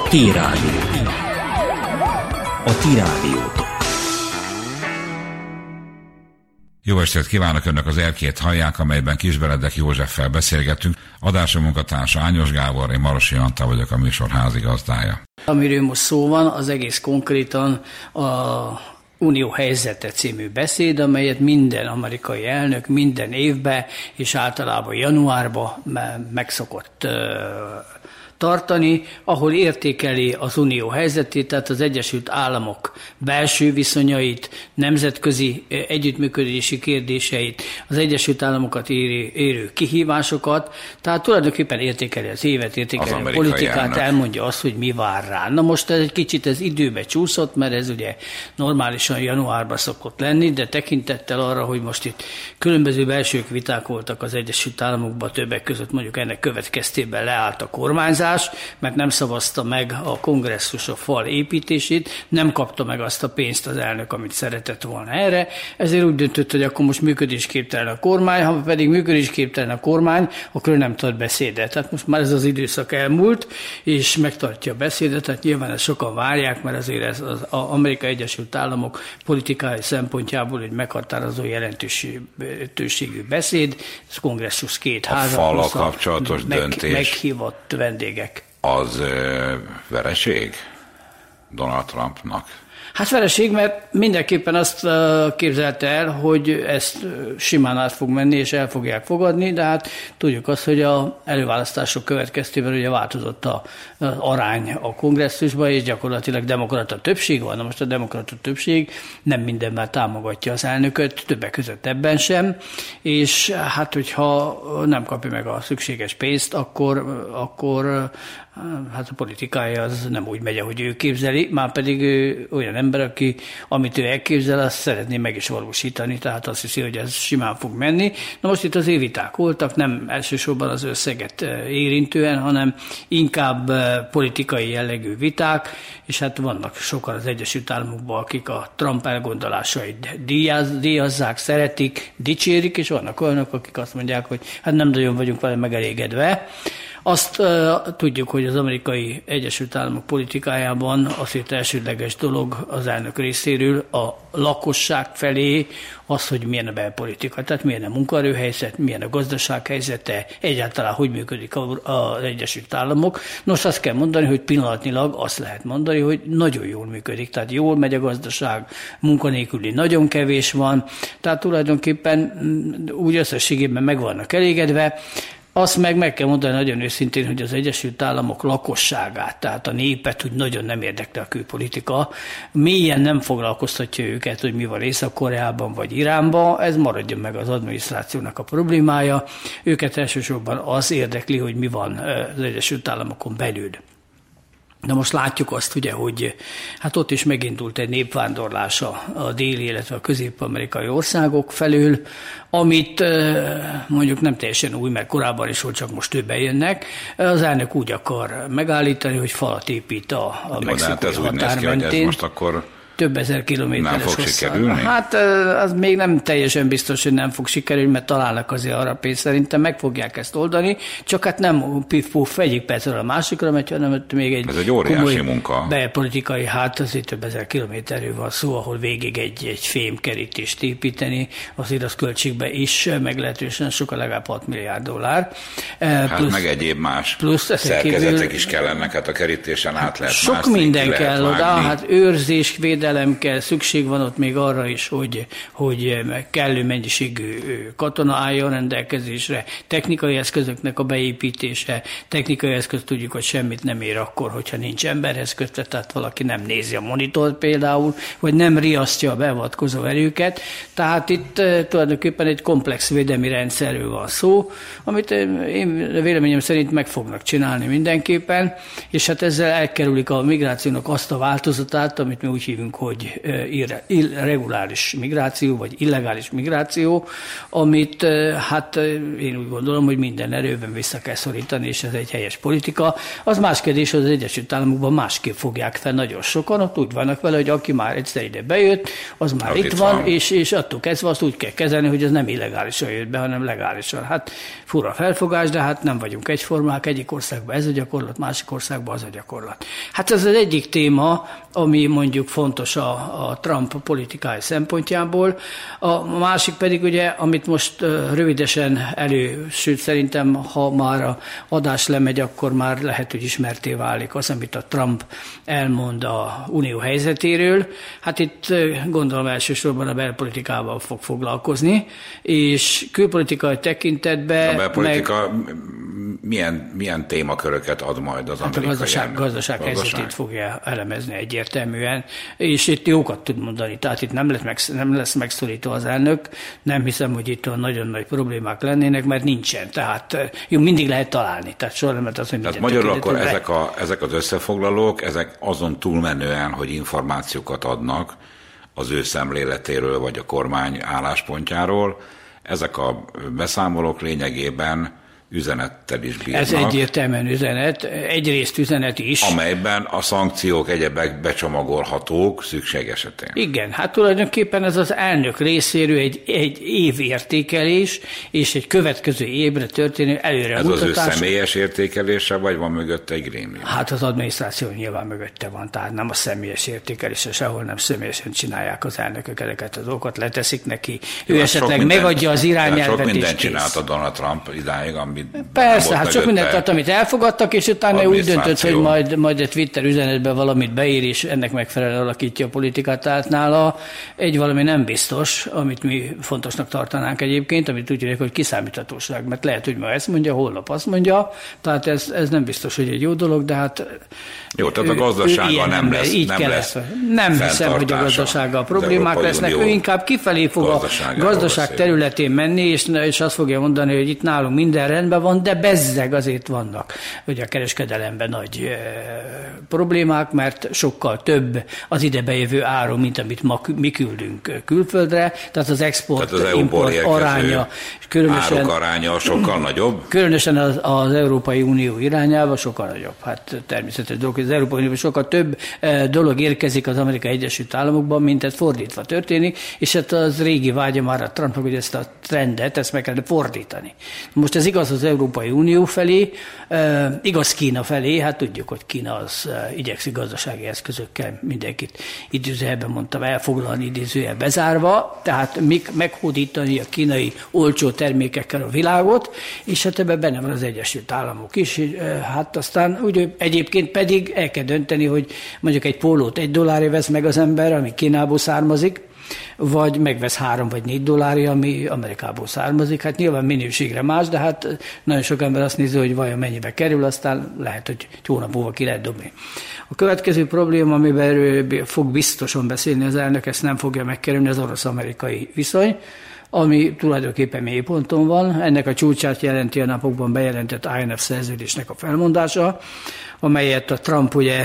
T-Rádió. A T-Rádiótok. Jó estét kívánok, önök az Erkét hallják, amelyben Kisberedek Józseffel beszélgetünk. Adásom munkatársa Ányos Gábor, én Marosi Antal vagyok, a műsor házigazdája. Amiről most szó van, az egész konkrétan a Unió helyzete című beszéd, amelyet minden amerikai elnök minden évben és általában januárban meg szokott tartani, ahol értékeli az unió helyzetét, tehát az Egyesült Államok belső viszonyait, nemzetközi együttműködési kérdéseit, az Egyesült Államokat érő kihívásokat, tehát tulajdonképpen értékeli az évet, értékeli a politikát, elnök elmondja azt, hogy mi vár rá. Na most ez egy kicsit időbe csúszott, mert ez ugye normálisan januárban szokott lenni, de tekintettel arra, hogy most itt különböző belső viták voltak az Egyesült Államokban, többek között mondjuk ennek következtében leállt a kormányzás, mert nem szavazta meg a kongresszus a fal építését, nem kapta meg azt a pénzt az elnök, amit szeretett volna erre, ezért úgy döntött, hogy akkor most működésképtelen a kormány, ha pedig működésképtelen a kormány, akkor ő nem tart beszédet. Tehát most már ez az időszak elmúlt, és megtartja a beszédet, tehát nyilván ezt sokan várják, mert azért ez az Amerikai Egyesült Államok politikai szempontjából egy meghatározó jelentőségű beszéd, ez kongresszus két háza. A fallal kapcsolatos döntés. Meghívott vendégek. Az vereség Donald Trumpnak? Hát vereség, mert mindenképpen azt képzelte el, hogy ezt simán át fog menni, és el fogják fogadni, de hát tudjuk azt, hogy az előválasztások következtében ugye változott az arány a kongresszusban, és gyakorlatilag demokrata többség van. Na most a demokrata többség nem mindenben támogatja az elnököt, többek között ebben sem, és hát hogyha nem kapja meg a szükséges pénzt, akkor hát a politikája az nem úgy megy, ahogy ő képzeli, már pedig ő olyan ember, amit ő elképzel, azt szeretné meg is valósítani, tehát azt hiszi, hogy ez simán fog menni. Na most itt az viták voltak, nem elsősorban az összeget érintően, hanem inkább politikai jellegű viták, és hát vannak sokan az Egyesült Államokban, akik a Trump elgondolásait díjazzák, szeretik, dicsérik, és vannak olyanok, akik azt mondják, hogy hát nem nagyon vagyunk vele megelégedve. Azt tudjuk, hogy az Amerikai Egyesült Államok politikájában azért elsődleges dolog az elnök részéről a lakosság felé az, hogy milyen a belpolitika, tehát milyen a munkaerőhelyzet, milyen a gazdaság helyzete, egyáltalán hogy működik az Egyesült Államok. Nos, azt kell mondani, hogy pillanatnyilag azt lehet mondani, hogy nagyon jól működik, tehát jól megy a gazdaság, munkanélküli nagyon kevés van, tehát tulajdonképpen úgy összességében meg vannak elégedve. Azt meg kell mondani nagyon őszintén, hogy az Egyesült Államok lakosságát, tehát a népet úgy nagyon nem érdekli a külpolitika. Mélyen nem foglalkoztatja őket, hogy mi van Észak-Koreában vagy Iránban, ez maradjon meg az adminisztrációnak a problémája. Őket elsősorban az érdekli, hogy mi van az Egyesült Államokon belül. De most látjuk azt ugye, hogy hát ott is megindult egy népvándorlás a déli, illetve a közép-amerikai országok felől, amit mondjuk nem teljesen új, mert korábban is volt, csak most többen jönnek. Az elnök úgy akar megállítani, hogy falat épít a mexikói határ mentén. Most akkor több ezer kilométeres nem fog sikerülni? Hát az még nem teljesen biztos, hogy nem fog sikerülni, mert találnak azért arra pénzt, szerintem meg fogják ezt oldani, csak hát nem pif-puf egyik percről a másikra, mert hanem még egy óriási munka. Belpolitikai, hát azért több ezer kilométerről van szó, ahol végig egy fémkerítést építeni, azért az költségbe is meglehetősen sokkal, legalább 6 milliárd dollár. Hát meg egyéb más szerkezetek is kellenek, hát a kerítésen át lehet sok minden kell oda, hát őrzés, védelem kell, szükség van ott még arra is, hogy kellő mennyiségű katona álljon rendelkezésre, technikai eszközöknek a beépítése, technikai eszköz tudjuk, hogy semmit nem ér akkor, hogyha nincs emberhez kötve, tehát valaki nem nézi a monitort például, vagy nem riasztja a beavatkozó erőket, tehát itt tulajdonképpen egy komplex védelmi rendszerről van szó, amit én véleményem szerint meg fognak csinálni mindenképpen, és hát ezzel elkerülik a migrációnak azt a változatát, amit mi úgy hívunk, hogy irreguláris migráció, vagy illegális migráció, amit hát én úgy gondolom, hogy minden erőben vissza kell szorítani, és ez egy helyes politika. Az más kérdés, hogy az Egyesült Államokban másképp fogják fel nagyon sokan, ott úgy vannak vele, hogy aki már egyszer ide bejött, az már itt van, és attól kezdve azt úgy kell kezelni, hogy ez nem illegálisan jött be, hanem legálisan. Hát fura felfogás, de hát nem vagyunk egyformák, egyik országban ez a gyakorlat, másik országban az a gyakorlat. Hát ez az egyik téma, ami mondjuk fontos a Trump politikai szempontjából. A másik pedig ugye, amit most rövidesen sőt szerintem, ha már a adás lemegy, akkor már lehet, hogy ismerté válik az, amit a Trump elmond a unió helyzetéről. Hát itt gondolom elsősorban a belpolitikával fog foglalkozni, és külpolitikai tekintetben... A belpolitika milyen témaköröket ad majd az amerikai elnök? A gazdaság helyzetét fogja elemezni egyértelműen, és itt jókat tud mondani. Tehát itt nem lesz megszorító az elnök. Nem hiszem, hogy itt nagyon nagy problémák lennének, mert nincsen. Tehát jó, mindig lehet találni. Tehát soha nem lehet az, hogy tehát magyarul akkor ezek az összefoglalók, ezek azon túlmenően, hogy információkat adnak az ő szemléletéről, vagy a kormány álláspontjáról, ezek a beszámolók lényegében üzenettel is bírnak. Ez egyértelműen üzenet, egyrészt üzenet is. Amelyben a szankciók egyebek becsomagolhatók szükség esetén. Igen, hát tulajdonképpen ez az elnök részéről egy évértékelés, és egy következő évre történő előremutatás. Ez az ő személyes értékelése, vagy van mögötte egy grémium? Hát az adminisztráció nyilván mögötte van, tehát nem a személyes értékelése, sehol nem személyesen csinálják az elnökök ezeket a dolgokat, leteszik neki. Ő esetleg megadja az irányelvet. Sok mindent csinálta Donald Trump idáig, persze, hát sok mindent, tehát, amit elfogadtak, és utána úgy döntött, hogy majd egy Twitter üzenetben valamit beír, és ennek megfelelően alakítja a politikát. Tehát nála egy valami nem biztos, amit mi fontosnak tartanánk egyébként, amit úgy hívják, hogy kiszámíthatóság, mert lehet, hogy ma ezt mondja, holnap azt mondja, tehát ez nem biztos, hogy egy jó dolog, de hát jó, tehát a gazdasággal nem lesz nem hiszem, hogy a gazdasággal problémák lesznek, ő inkább kifelé fog a gazdaság területén menni, és azt fogja mondani, hogy itt nálunk minden rendben van, de bezzeg azért vannak ugye a kereskedelemben nagy problémák, mert sokkal több az idebejövő áru, mint amit mi küldünk külföldre, tehát az export-import aránya, áruk aránya sokkal nagyobb. Különösen az Európai Unió irányába sokkal nagyobb. Hát természetes dolog, az Európai Unióban sokkal több dolog érkezik az Amerikai Egyesült Államokban, mint ez fordítva történik, és hát az régi vágya már a Trumpnak, hogy ezt a trendet, ezt meg kellene fordítani. Most ez igaz az Európai Unió felé, igaz Kína felé, hát tudjuk, hogy Kína az igyekszik gazdasági eszközökkel mindenkit idézőjelben mondtam elfoglalni, idézőjel bezárva, tehát meghódítani a kínai olcsó termékekkel a világot, és hát ebben benne van az Egyesült Államok is. Hát aztán úgy egyébként pedig el kell dönteni, hogy mondjuk egy pólót $1 vesz meg az ember, ami Kínából származik, vagy megvesz 3 vagy 4 dollárja, ami Amerikából származik. Hát nyilván minőségre más, de hát nagyon sok ember azt nézi, hogy vajon mennyibe kerül, aztán lehet, hogy egy hónap múlva ki lehet dobni. A következő probléma, amiben fog biztosan beszélni az elnök, ezt nem fogja megkerülni, az orosz-amerikai viszony, ami tulajdonképpen mélyponton van. Ennek a csúcsát jelenti a napokban bejelentett INF szerződésnek a felmondása, amelyet a Trump ugye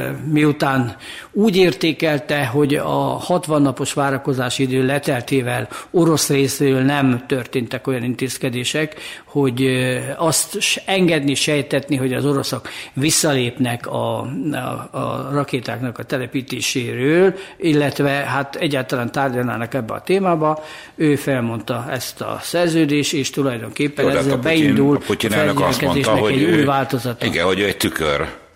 miután úgy értékelte, hogy a 60 napos várakozási idő leteltével orosz részéről nem történtek olyan intézkedések, hogy azt engedni, sejtetni, hogy az oroszok visszalépnek a rakétáknak a telepítéséről, illetve hát egyáltalán tárgyalnának ebbe a témába. Ő felmondta ezt a szerződést, és tulajdonképpen ezzel beindul a felgyelkezésnek egy új változata. Igen, hogy egy tükör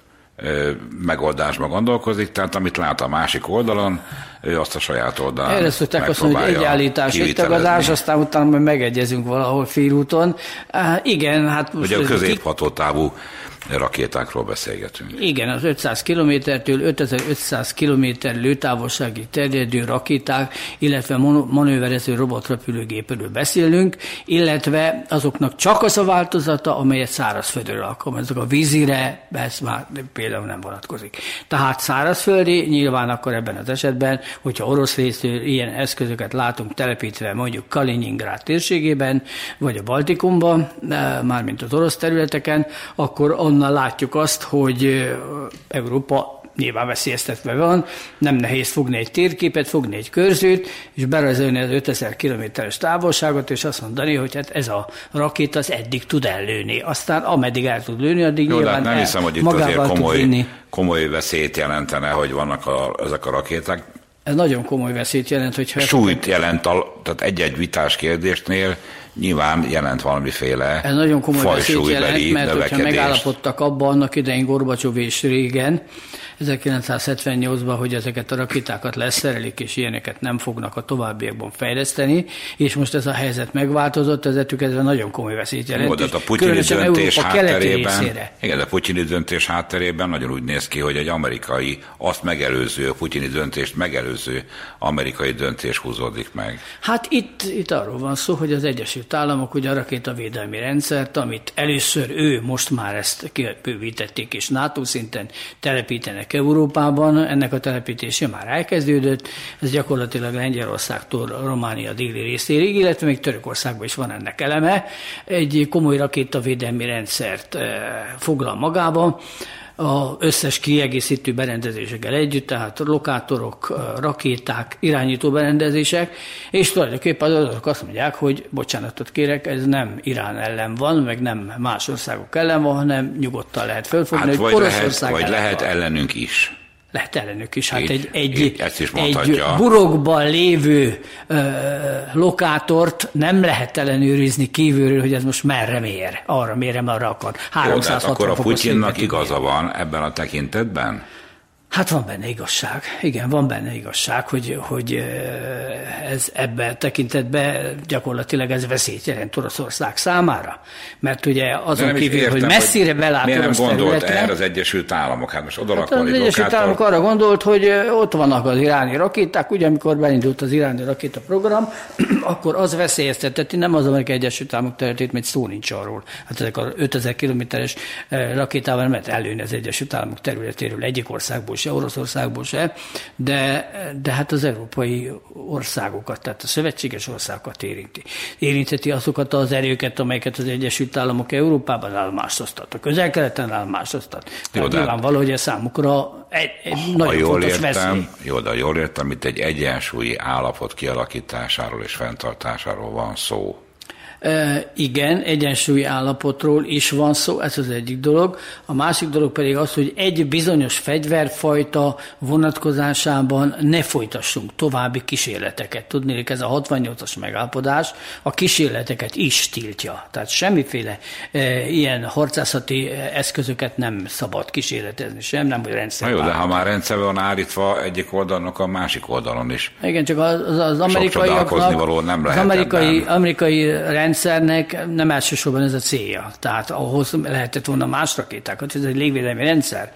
megoldásba gondolkozik, tehát amit lát a másik oldalon, ő azt a saját oldalán erre szokták azt mondani, hogy egy állítás, egy tagadás, aztán utána majd megegyezünk valahol félúton. Igen, hát most... Ugye a középhatótávú rakétákról beszélgetünk. Igen, az 500 kilométertől 5500 kilométer lőtávolságig terjedő rakéták, illetve manőverező robotrepülőgépről beszélünk, illetve azoknak csak az a változata, amelyet szárazföldről alkalmaznak. A vízire ez már például nem vonatkozik. Tehát szárazföldi, nyilván akkor ebben az esetben, hogyha orosz részről ilyen eszközöket látunk telepítve mondjuk Kaliningrád térségében, vagy a Baltikumban, mármint az orosz területeken, akkor onnan látjuk azt, hogy Európa nyilván veszélyeztetve van, nem nehéz fogni egy térképet, fogni egy körzőt, és berajzolni az 5000 kilométeres távolságot, és azt mondani, hogy hát ez a rakéta az eddig tud ellőni. Aztán ameddig el tud lőni, addig jó, nyilván nem hiszem, hogy itt azért komoly veszélyt jelentene, hogy vannak ezek a rakéták. Ez nagyon komoly veszélyt jelent, hogyha... Súlyt jelent, tehát egy-egy vitás kérdésnél nyilván jelent valamiféle ez nagyon komoly veszélyt jelent, mert hogyha növekedést. megállapodtak abban annak idején Gorbacsov és Régen, 1978-ban, hogy ezeket a rakétákat leszerelik, és ilyeneket nem fognak a továbbiakban fejleszteni, és most ez a helyzet megváltozott, ezek nagyon komoly veszélyt jelent. Jó, de a putyini döntés hátterében, igen, a putyini döntés hátterében nagyon úgy néz ki, hogy egy amerikai, azt megelőző, a putyini döntést megelőző amerikai döntés húzódik meg. Hát itt arról van szó, hogy az Egyesült Államok ugye a rakétavédelmi rendszert, amit először most már ezt kibővítették, és NATO szinten telepítenek Európában, ennek a telepítése már elkezdődött, ez gyakorlatilag Lengyelországtól Románia déli részéig, illetve még Törökországban is van ennek eleme. Egy komoly rakétavédelmi rendszert foglal magába, az összes kiegészítő berendezésekkel együtt, tehát lokátorok, rakéták, irányító berendezések, és tulajdonképpen az adatok azt mondják, hogy bocsánatot kérek, ez nem Irán ellen van, meg nem más országok ellen van, hanem nyugodtan lehet fölfogni, hát hogy Oroszország vagy lehet van. Ellenünk is. Lehet ellenük is. Hát egy burokban lévő lokátort nem lehet ellenőrizni kívülről, hogy ez most merre mér. Arra mérem, arra akar. 360 fokos. Akkor a Putyinnak igaza van ebben a tekintetben? Hát van benne igazság. Igen, van benne igazság, hogy ez ebben tekintetben gyakorlatilag ez veszélyt jelent Oroszország számára. Mert ugye azon kívül, értem, hogy messzire belát miért orosz nem gondolt területre, erre az Egyesült Államok? Hát most oda az Egyesült Államok arra gondolt, hogy ott vannak az iráni rakéták, ugye amikor beindult az iráni rakétaprogram, akkor az veszélyezteteti, nem az Amerikai Egyesült Államok területét, mert szó nincs arról. Hát ezek a 5000 kilométeres rakétával nem lehet előni az Egyesült Államok területéről egyik országból se, Oroszországból se, de hát az európai országokat, tehát a szövetséges országokat érintheti azokat az erőket, amelyeket az Egyesült Államok Európában állomásoztat, a Közel-Keleten állomásoztat. Tehát nyilvánvaló, hogy ez számukra egy nagyon fontos veszély. Jó, de jól értem, itt egy egyensúlyi állapot kialakításáról és fenntartásáról van szó. Igen, egyensúlyi állapotról is van szó, ez az egyik dolog. A másik dolog pedig az, hogy egy bizonyos fegyverfajta vonatkozásában ne folytassunk további kísérleteket. Tudnék, ez a 68-as megállapodás a kísérleteket is tiltja. Tehát semmiféle ilyen harcászati eszközöket nem szabad kísérletezni sem, nem, hogy rendszer. Na jó, de ha már rendszer van állítva egyik oldalnak, a másik oldalon is. Igen, csak az amerikaiaknak, nem az amerikai rendszernek nem elsősorban ez a célja. Tehát ahhoz lehetett volna más rakétákat, ez egy légvédelmi rendszer.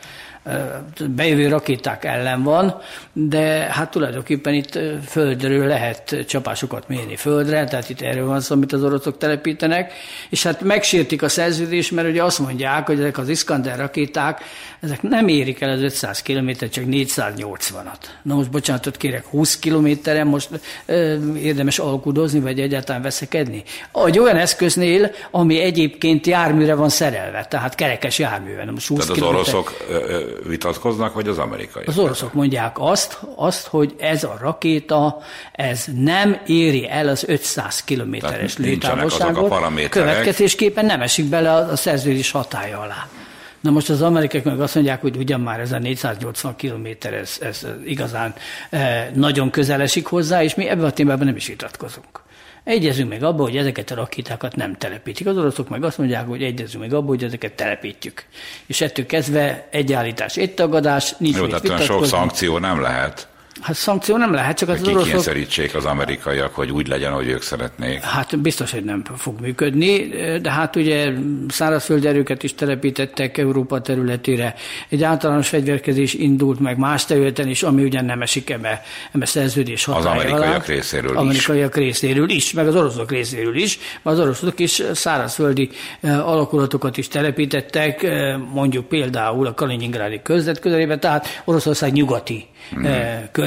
Bejövő rakéták ellen van, de hát tulajdonképpen itt földről lehet csapásokat mérni földre, tehát itt erről van szó, amit az oroszok telepítenek, és hát megsértik a szerződést, mert ugye azt mondják, hogy ezek az Iskander rakéták, ezek nem érik el az 500 kilométert, csak 480-at. Na most bocsánatot kérek, 20 kilométeren most érdemes alkudozni, vagy egyáltalán veszekedni? Egy olyan eszköznél, ami egyébként járműre van szerelve, tehát kerekes járműven. Most 20 tehát az oroszok vitatkoznak, vagy az amerikai? Az oroszok mondják azt, hogy ez a rakéta, ez nem éri el az 500 kilométeres lőtávolságot, következésképpen nem esik bele a szerződés hatálya alá. Na most az amerikaiak meg azt mondják, hogy ugyan már ez a 480 kilométer, ez igazán nagyon közel esik hozzá, és mi ebben a témában nem is vitatkozunk. Egyezünk meg abba, hogy ezeket a rakétákat nem telepítik. Az oroszok meg azt mondják, hogy egyezünk meg abba, hogy ezeket telepítjük. És ettől kezdve egy állítás, egy tagadás, nincs mit vitatkozni. Tehát sok szankció nem lehet. Hát szankció nem lehet, csak az oroszok... Kikényszerítsék az amerikaiak, hogy úgy legyen, hogy ők szeretnék. Hát biztos, hogy nem fog működni, de hát ugye szárazföldi erőket is telepítettek Európa területére. Egy általános fegyverkezés indult meg más területen is, ami ugyan nem esik ebbe szerződés hatály alá. Az amerikaiak részéről is. Amerikaiak részéről is, meg az oroszok részéről is. Az oroszok is szárazföldi alakulatokat is telepítettek, mondjuk például a Kaliningrádi körzet közelében, tehát Oroszország nyugati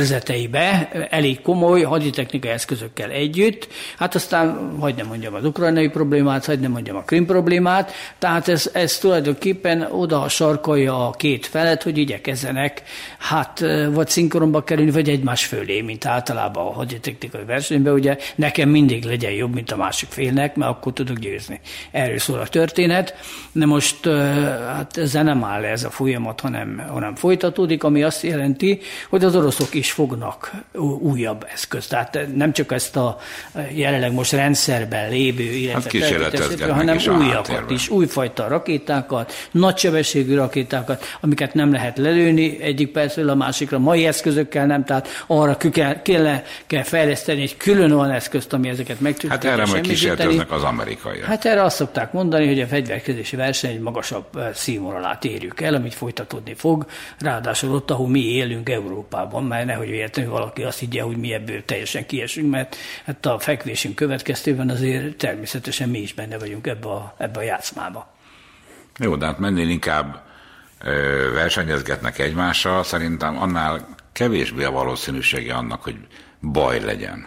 körzeteibe elég komoly haditechnikai eszközökkel együtt. Hát aztán, hadd nem mondjam az ukrajnai problémát, hadd nem mondjam a Krim problémát, tehát ez tulajdonképpen oda sarkalja a két felet, hogy igyekezzenek vagy szinkronba kerülni, vagy egymás fölé, mint általában a haditechnikai versenyben, ugye nekem mindig legyen jobb, mint a másik félnek, mert akkor tudok győzni. Erről szól a történet. De most hát ezzel nem áll ez a folyamat, hanem folytatódik, ami azt jelenti, hogy az oroszok is fognak újabb eszközt. Tehát nem csak ezt a jelenleg most rendszerben lévő, illetve hanem újakat is, újfajta rakétákat, nagysebességű rakétákat, amiket nem lehet lelőni egyik percről a másikra, mai eszközökkel nem, tehát arra kell fejleszteni egy külön olyan eszközt, ami ezeket meg tudja semmisíteni. Hát erre majd kísérleteznek az amerikaiak. Hát erre azt szokták mondani, hogy a fegyverkezési verseny egy magasabb színvonalát érjük el, amit folytatódni fog, ráadásul ott, ahol mi élünk Európában, mert nehogy véletlenül valaki azt higgye, hogy mi ebből teljesen kiesünk, mert hát a fekvésünk következtében azért természetesen mi is benne vagyunk ebbe a játszmába. Jó, de hát mennél inkább versenyezgetnek egymással, szerintem annál kevésbé a valószínűsége annak, hogy baj legyen.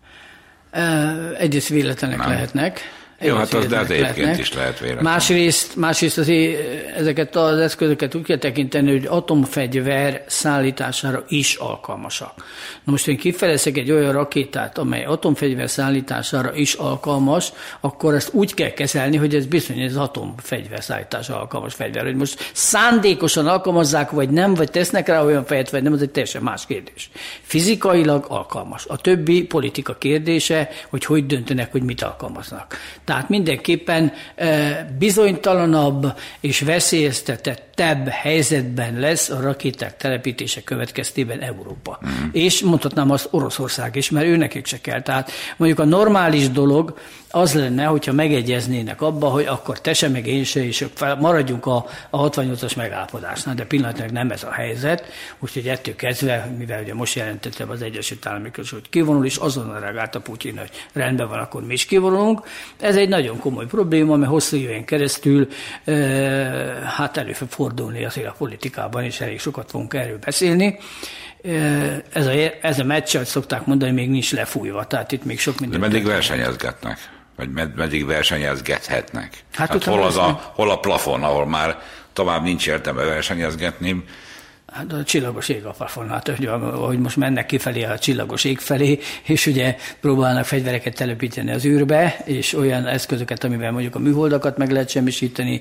Egyrészt véletlenek lehetnek. Jó, hát az, de az egyébként is lehet véletlen. Másrészt azért ezeket az eszközöket úgy kell tekinteni, hogy atomfegyver szállítására is alkalmasak. Na most én kifejleszek egy olyan rakétát, amely atomfegyver szállítására is alkalmas, akkor ezt úgy kell kezelni, hogy ez bizony az atomfegyver szállítására alkalmas fegyver. Hogy most szándékosan alkalmazzák, vagy nem, vagy tesznek rá olyan fejet, vagy nem, az egy teljesen más kérdés. Fizikailag alkalmas. A többi politika kérdése, hogy döntenek, hogy mit alkalmaznak. Tehát mindenképpen bizonytalanabb és veszélyeztetettebb helyzetben lesz a rakéták telepítése következtében Európa. És mondhatnám azt Oroszország is, mert őnekik se kell. Tehát mondjuk a normális dolog az lenne, hogyha megegyeznének abba, hogy akkor te se, meg én se, és maradjunk a 68-as megállapodásnál, de pillanatnyilag nem ez a helyzet, úgyhogy ettől kezdve, mivel ugye most jelentette az Egyesült Államok, hogy kivonul, és azonnal reagált a Putyin, hogy rendben van, akkor mi is kivonulunk. Ez egy nagyon komoly probléma, mert hosszú éven keresztül hát elő fog fordulni azért a politikában, és elég sokat fogunk erről beszélni. Ez a meccs, ahogy szokták mondani, még nincs lefújva, tehát itt még sok minden. De meddig versenyezgetnek? Vagy meddig versenyezgethetnek? Hát hol a plafon, ahol már tovább nincs értelme versenyezgetni? Hát a csillagos ég a plafon, hát ahogy most mennek kifelé a csillagos ég felé, és ugye próbálnak fegyvereket telepíteni az űrbe, és olyan eszközöket, amivel mondjuk a műholdakat meg lehet semmisíteni,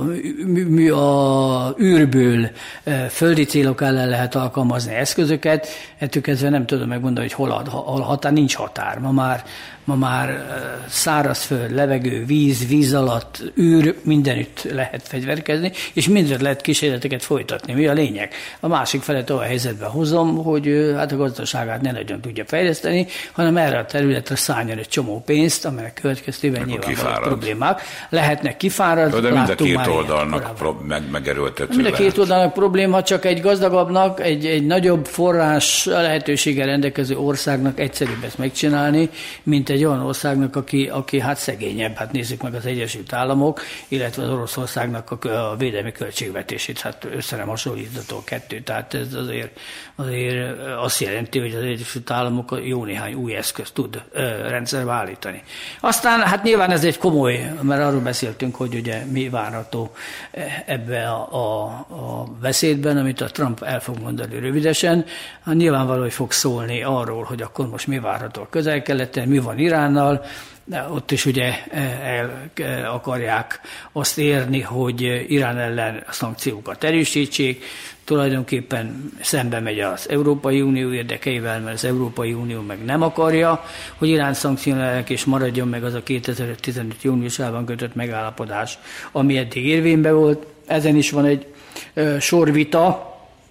a űrből földi célok ellen lehet alkalmazni eszközöket, ettől kezdve nem tudom megmondani, hogy hol a határ, nincs határ. Ma már szárazföld, levegő, víz alatt, űr, mindenütt lehet fegyverkezni, és mindent lehet kísérleteket folytatni. Mi a lényeg? A másik felet olyan helyzetbe hozom, hogy hát a gazdaságát ne nagyon tudja fejleszteni, hanem erre a területre szálljon egy csomó pénzt, amelyek következtében nyilvánvaló problémák. Lehetnek kifárad. De mind a két oldalnak megerőltető. Mind a két oldalnak probléma, csak egy gazdagabbnak, egy nagyobb forrás lehetőséggel rendelkező országnak egyszerűbb ezt megcsinálni, mint egy olyan országnak, aki hát szegényebb. Hát nézzük meg az Egyesült Államok, illetve az Oroszországnak a védelmi költségvetését. Hát össze nem hasonlítható a kettő. Tehát ez azért azt jelenti, hogy az Egyesült Államok jó néhány új eszközt tud rendszerbe állítani. Aztán hát nyilván ez egy komoly, mert arról beszéltünk, hogy ugye mi várható ebbe a beszédben, amit a Trump el fog mondani rövidesen. Hát nyilvánvaló, hogy fog szólni arról, hogy akkor most mi várható a Közel-Keleten, mi van Iránnal. Ott is ugye el akarják azt érni, hogy Irán ellen a szankciókat erősítsék. Tulajdonképpen szembe megy az Európai Unió érdekeivel, mert az Európai Unió meg nem akarja, hogy Irán szankcionálják, és maradjon meg az a 2015. júniusában kötött megállapodás, ami eddig érvényben volt. Ezen is van egy sor vita.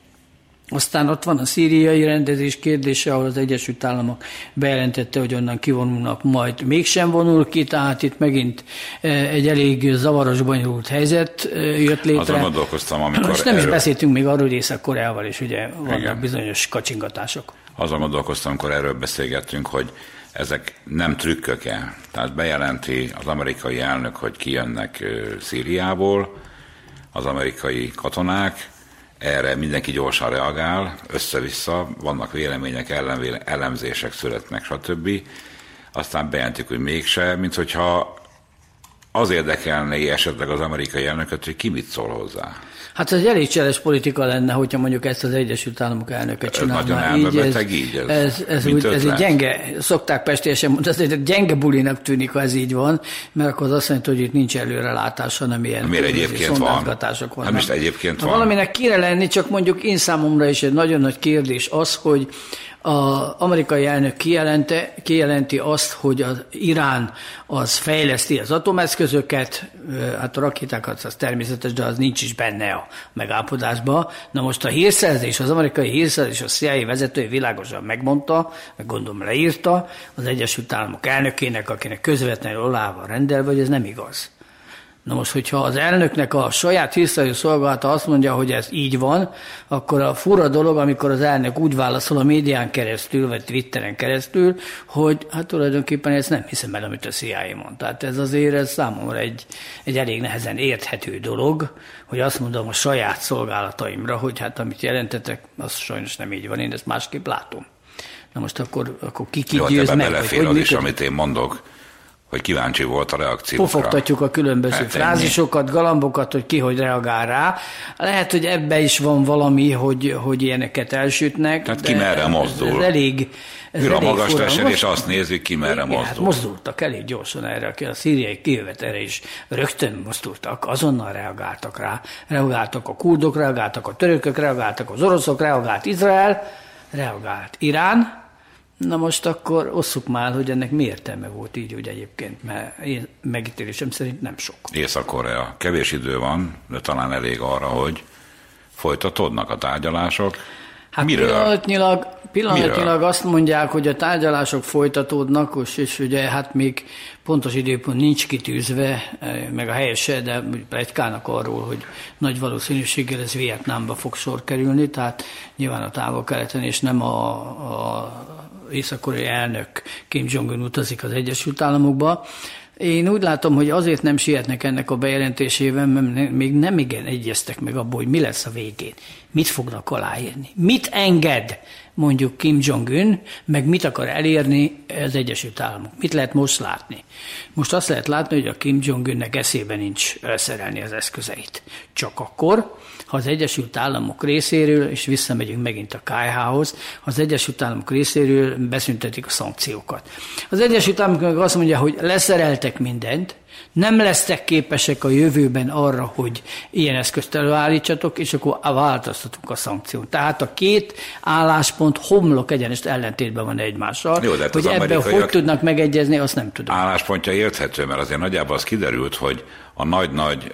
Aztán ott van a szíriai rendezés kérdése, ahol az Egyesült Államok bejelentette, hogy onnan kivonulnak, majd mégsem vonul ki, tehát itt megint egy elég zavaros, bonyolult helyzet jött létre. Azon gondolkoztam, amikor most nem is beszéltünk még arról, hogy Észak-Koreával is ugye vannak bizonyos kacsingatások. Azon gondolkoztam, amikor erről beszélgettünk, hogy ezek nem trükkök-e. Tehát bejelenti az amerikai elnök, hogy kijönnek Szíriából az amerikai katonák, Erre mindenki gyorsan reagál, össze-vissza, vannak vélemények, elemzések születnek, stb. Aztán bejelentjük, hogy mégse, mint hogyha az érdekelné esetleg az amerikai elnököt, hogy ki mit szól hozzá. Hát ez egy elég cseles politika lenne, hogyha mondjuk ezt az Egyesült Államok elnöket csinálná. Nagyon elmebeteg így. Ez egy gyenge, szokták pestélyesen mondani, ez egy gyenge bulinak tűnik, ha ez így van, mert akkor az azt jelenti, hogy itt nincs előrelátás, hanem ilyen szondázgatások vannak. Hát most egyébként van. Valaminek kéne lenni, csak mondjuk én számomra is egy nagyon nagy kérdés az, hogy az amerikai elnök kijelenti azt, hogy az Irán az fejleszti az atomeszközöket, hát a rakétákat az természetes, de az nincs is benne a megállapodásban. Na most a hírszerzés, az amerikai hírszerzés, a CIA vezetője világosan megmondta, meg gondolom leírta az Egyesült Államok elnökének, akinek közvetlenül alá van rendelve, hogy ez nem igaz. Na most, hogyha az elnöknek a saját hírszerző szolgálata azt mondja, hogy ez így van, akkor a fura dolog, amikor az elnök úgy válaszol a médián keresztül, vagy Twitteren keresztül, hogy hát tulajdonképpen ezt nem hiszem el, amit a CIA mond. Tehát ez számomra egy elég nehezen érthető dolog, hogy azt mondom a saját szolgálataimra, hogy hát amit jelentetek, az sajnos nem így van, én ezt másképp látom. Na most akkor ki győz meg? Belefér az is, amit én mondok, hogy kíváncsi volt a reakciókra. Pofogtatjuk a különböző frázisokat, galambokat, hogy ki hogy reagál rá. Lehet, hogy ebbe is van valami, hogy ilyeneket elsütnek. Tehát ki merre mozdul. Ez a magas tesen, és azt nézzük, ki merre mozdul. Hát mozdultak elég gyorsan erre, a szíriai kijövet erre is rögtön mozdultak, azonnal reagáltak rá. Reagáltak a kurdok, reagáltak a törökök, reagáltak az oroszok, reagált Izrael, reagált Irán. Na most akkor osszuk már, hogy ennek mi értelme volt így, úgy egyébként, mert én megítélésem szerint nem sok. Észak-Korea. Kevés idő van, de talán elég arra, hogy folytatódnak a tárgyalások. Hát pillanatnyilag azt mondják, hogy a tárgyalások folytatódnak, és ugye hát még pontos időpont nincs kitűzve, meg a helyese, de pletykálnak arról, hogy nagy valószínűséggel ez Vietnámba fog sor kerülni, tehát nyilván a Távol-Keleten, és nem a észak-koreai elnök Kim Jong-un utazik az Egyesült Államokba. Én úgy látom, hogy azért nem sietnek ennek a bejelentésével, mert még nem igen egyeztek meg abból, hogy mi lesz a végén. Mit fognak aláírni? Mit enged mondjuk Kim Jong-un, meg mit akar elérni az Egyesült Államok? Mit lehet most látni? Most azt lehet látni, hogy a Kim Jong-unnek eszébe nincs elszerelni az eszközeit. Csak akkor, ha az Egyesült Államok részéről, és visszamegyünk megint a KH-hoz, az Egyesült Államok részéről beszüntetik a szankciókat. Az Egyesült Államok azt mondja, hogy leszereltek mindent, nem lesztek képesek a jövőben arra, hogy ilyen eszközt előállítsatok, és akkor változtatunk a szankciót. Tehát a két álláspont homlok egyenest ellentétben van egymással. Jó, hogy ebben hogy tudnak megegyezni, azt nem tudom. Álláspontja érthető, mert azért nagyjából az kiderült, hogy a nagy-nagy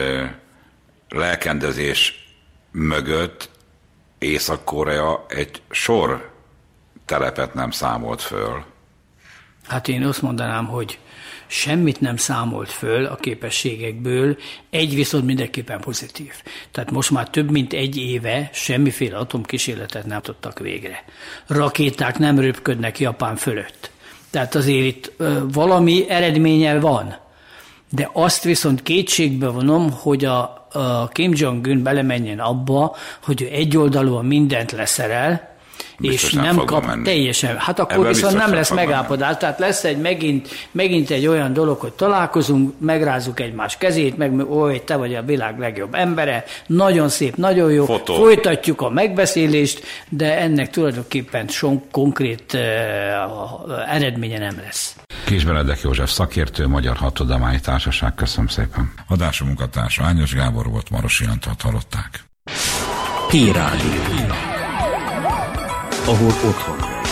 lelkendezés mögött Észak-Korea egy sor telepet nem számolt föl. Hát én azt mondanám, hogy semmit nem számolt föl a képességekből, egy viszont mindenképpen pozitív. Tehát most már több mint egy éve semmiféle atomkísérletet nem tudtak végre. Rakéták nem röpködnek Japán fölött. Tehát azért itt valami eredménye van. De azt viszont kétségbe vonom, hogy a Kim Jong-un belemenjen abba, hogy ő egyoldalúan mindent leszerel, biztos és nem kap menni. Teljesen. Hát akkor ebben viszont nem lesz megállapodás. Tehát lesz megint egy olyan dolog, hogy találkozunk, megrázzuk egymás kezét, te vagy a világ legjobb embere, nagyon szép, nagyon jó, folytatjuk a megbeszélést, de ennek tulajdonképpen sok konkrét eredménye nem lesz. Kis Benedek József szakértő, Magyar Hadtudományi Társaság, köszönöm szépen. Adású munkatársa Ányos Gábor volt, Marosi Antalt hallották. Hírrádió. Ahol otthon.